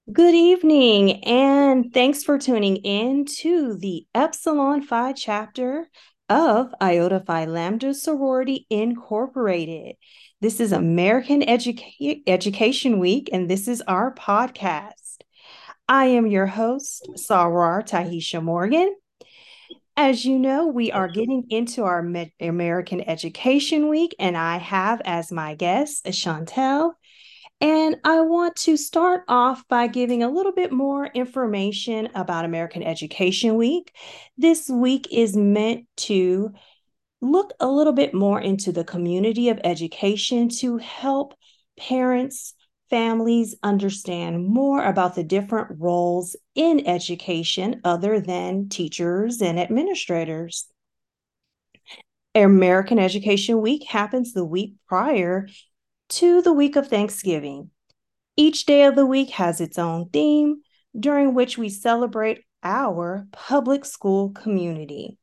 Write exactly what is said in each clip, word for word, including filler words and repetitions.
Good evening, and thanks for tuning in to the Epsilon Phi chapter of Iota Phi Lambda Sorority Incorporated. This is American Educa- Education Week, and this is our podcast. I am your host, Sarar Tahisha Morgan. As you know, we are getting into our Me- American Education Week, and I have as my guest Chantel. And I want to start off by giving a little bit more information about American Education Week. This week is meant to look a little bit more into the community of education to help parents, families understand more about the different roles in education other than teachers and administrators. American Education Week happens the week prior to the week of Thanksgiving. Each day of the week has its own theme, during which we celebrate our public school community.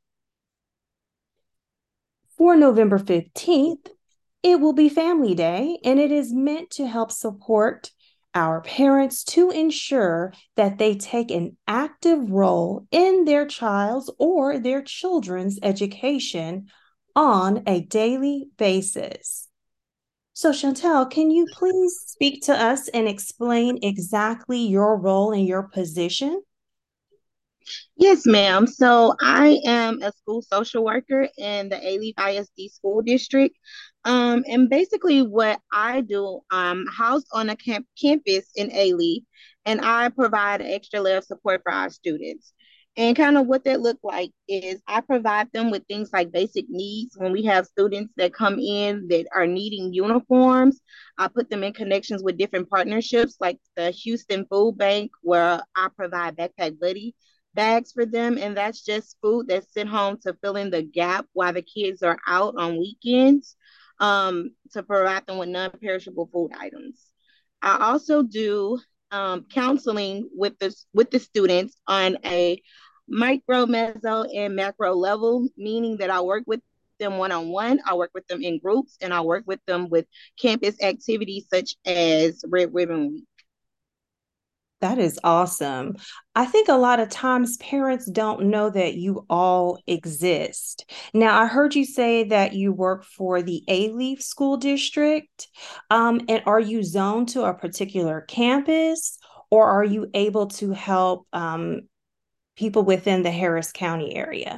For November fifteenth, it will be Family Day, and it is meant to help support our parents to ensure that they take an active role in their child's or their children's education on a daily basis. So, Chantel, can you please speak to us and explain exactly your role and your position? Yes, ma'am. So I am a school social worker in the A-Leaf I S D school district. Um, and basically what I do, I'm housed on a camp campus in A-Leaf, and I provide an extra layer of support for our students. And kind of what that look like is I provide them with things like basic needs. When we have students that come in that are needing uniforms, I put them in connections with different partnerships like the Houston Food Bank, where I provide Backpack Buddy bags for them, and that's just food that's sent home to fill in the gap while the kids are out on weekends, um, to provide them with non-perishable food items. I also do um, counseling with the with the students on a micro, meso, and macro level, meaning that I work with them one on one, I work with them in groups, and I work with them with campus activities such as Red Ribbon Week. That is awesome. I think a lot of times parents don't know that you all exist. Now, I heard you say that you work for the A-Leaf School District. Um, and are you zoned to a particular campus, or are you able to help um, people within the Harris County area?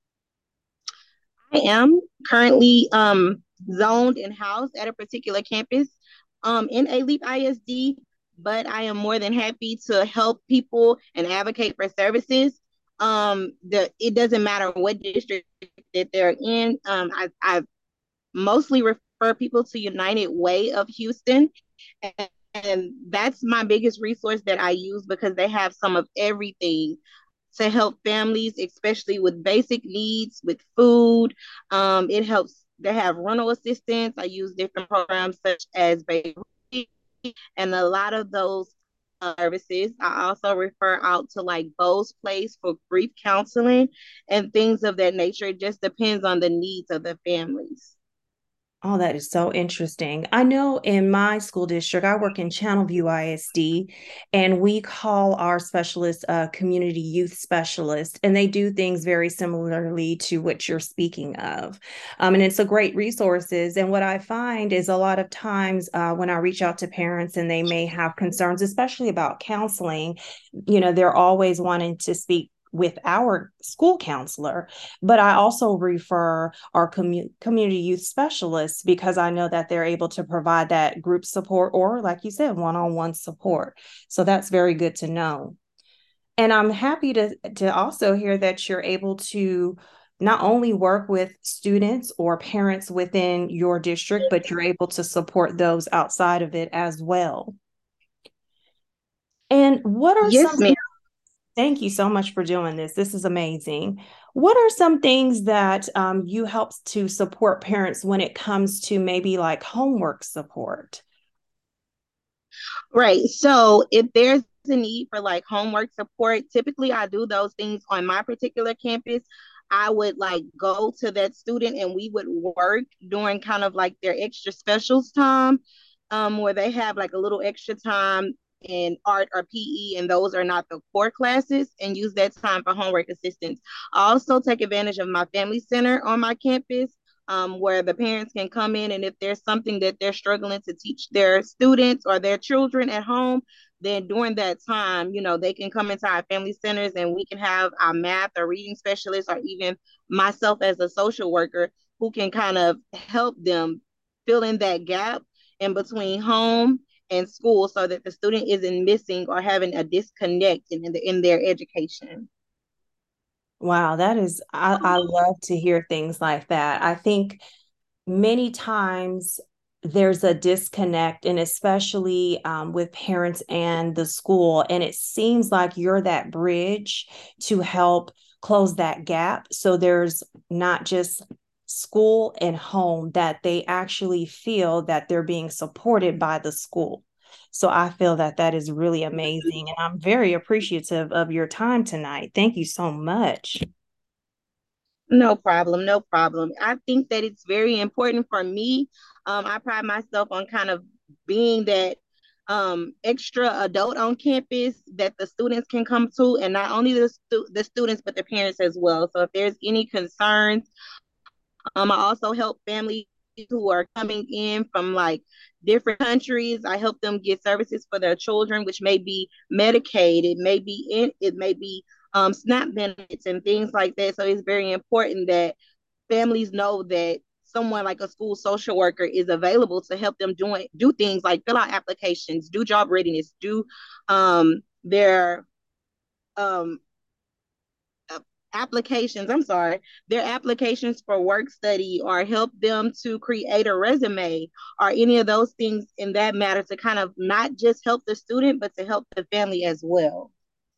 I am currently um, zoned and housed at a particular campus um, in A-Leaf I S D, but I am more than happy to help people and advocate for services. Um, the it doesn't matter what district that they're in. Um, I, I mostly refer people to United Way of Houston, and, and that's my biggest resource that I use because they have some of everything to help families, especially with basic needs, with food. Um, it helps. They have rental assistance. I use different programs such as baby, and a lot of those uh, services. I also refer out to like Bo's Place for grief counseling and things of that nature. It just depends on the needs of the families. Oh, that is so interesting. I know in my school district, I work in Channelview I S D, and we call our specialists uh, community youth specialists, and they do things very similarly to what you're speaking of. Um, and it's a great resources. And what I find is a lot of times uh, when I reach out to parents and they may have concerns, especially about counseling, you know, they're always wanting to speak with our school counselor, but I also refer our commu- community youth specialists because I know that they're able to provide that group support or, like you said, one on one support. So that's very good to know. And I'm happy to, to also hear that you're able to not only work with students or parents within your district, but you're able to support those outside of it as well. And what are Yes, some ma'am. Thank you so much for doing this. This is amazing. What are some things that um, you help to support parents when it comes to maybe like homework support? Right. So if there's a need for like homework support, typically I do those things on my particular campus. I would like go to that student and we would work during kind of like their extra specials time, um, where they have like a little extra time. in art or P E, and those are not the core classes, and use that time for homework assistance. I also take advantage of my family center on my campus, um, where the parents can come in, and if there's something that they're struggling to teach their students or their children at home, then during that time, you know, they can come into our family centers and we can have our math or reading specialists, or even myself as a social worker, who can kind of help them fill in that gap in between home and school, so that the student isn't missing or having a disconnect in, in, the, in their education. Wow, that is, I, I love to hear things like that. I think many times there's a disconnect, and especially um, with parents and the school. And it seems like you're that bridge to help close that gap. So there's not just school and home, that they actually feel that they're being supported by the school. So I feel that that is really amazing. And I'm very appreciative of your time tonight. Thank you so much. No problem, no problem. I think that it's very important for me. Um, I pride myself on kind of being that um, extra adult on campus that the students can come to, and not only the stu- the students but the parents as well. So if there's any concerns, um, I also help families who are coming in from like different countries. I help them get services for their children, which may be Medicaid, it may be in, it may be um, SNAP benefits and things like that. So it's very important that families know that someone like a school social worker is available to help them doing do things like fill out applications, do job readiness, do um, their um, uh, applications, I'm sorry, their applications for work study, or help them to create a resume, or any of those things in that matter, to kind of not just help the student, but to help the family as well.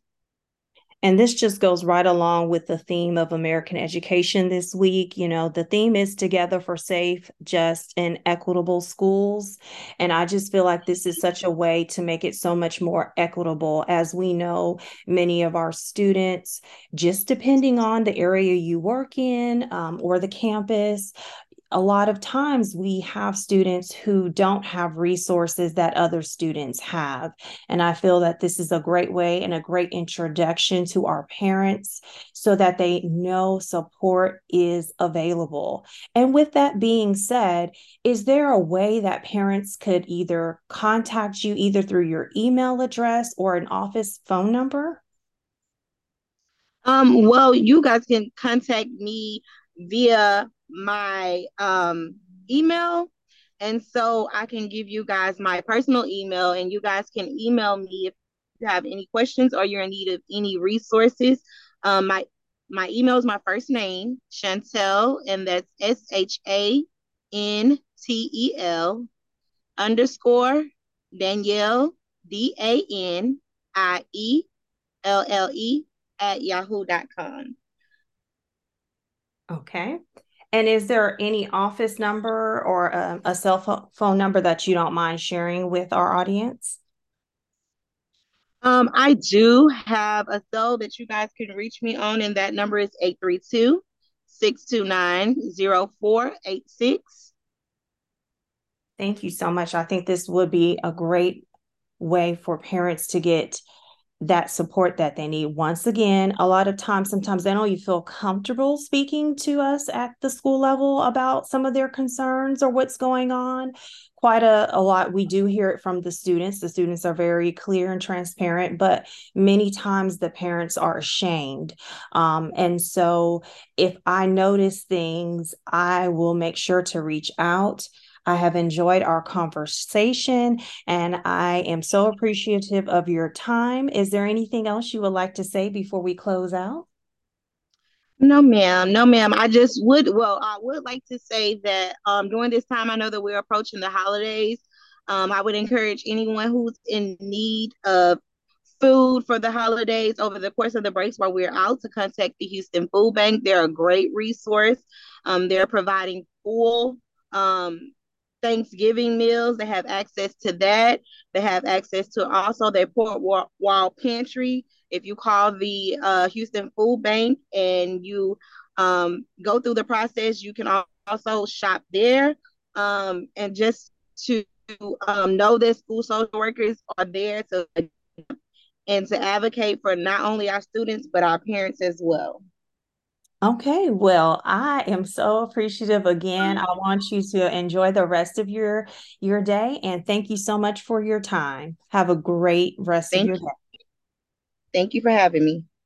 And this just goes right along with the theme of American education this week. You know, the theme is Together for Safe, Just, and Equitable Schools. And I just feel like this is such a way to make it so much more equitable. As we know, many of our students, just depending on the area you work in, um, or the campus, a lot of times we have students who don't have resources that other students have. And I feel that this is a great way and a great introduction to our parents, so that they know support is available. And with that being said, is there a way that parents could either contact you either through your email address or an office phone number? Um, well, you guys can contact me via my um, email. And so I can give you guys my personal email, and you guys can email me if you have any questions or you're in need of any resources. Um, my my email is my first name, Chantel, and that's S H A N T E L underscore Danielle, D A N I E L L E at yahoo dot com. Okay. And is there any office number or a, a cell phone number that you don't mind sharing with our audience? Um, I do have a cell that you guys can reach me on, and that number is eight three two, six two nine, zero four eight six. Thank you so much. I think this would be a great way for parents to get that support that they need. Once again, a lot of times, sometimes they don't even feel comfortable speaking to us at the school level about some of their concerns or what's going on. Quite a, a lot. We do hear it from the students. The students are very clear and transparent, but many times the parents are ashamed. Um, and so if I notice things, I will make sure to reach out. I have enjoyed our conversation, and I am so appreciative of your time. Is there anything else you would like to say before we close out? No, ma'am. No, ma'am. I just would, well, I would like to say that um, during this time, I know that we're approaching the holidays. Um, I would encourage anyone who's in need of food for the holidays over the course of the breaks while we're out to contact the Houston Food Bank. They're a great resource. Um, they're providing full um, Thanksgiving meals. They have access to that. They have access to also their Port Wall pantry. If you call the uh, Houston Food Bank and you um, go through the process, you can also shop there. Um, and just to um, know that school social workers are there to and to advocate for not only our students but our parents as well. Okay, well, I am so appreciative again. I want you to enjoy the rest of your your day and thank you so much for your time. Have a great rest of Thank your you. day. Thank you for having me.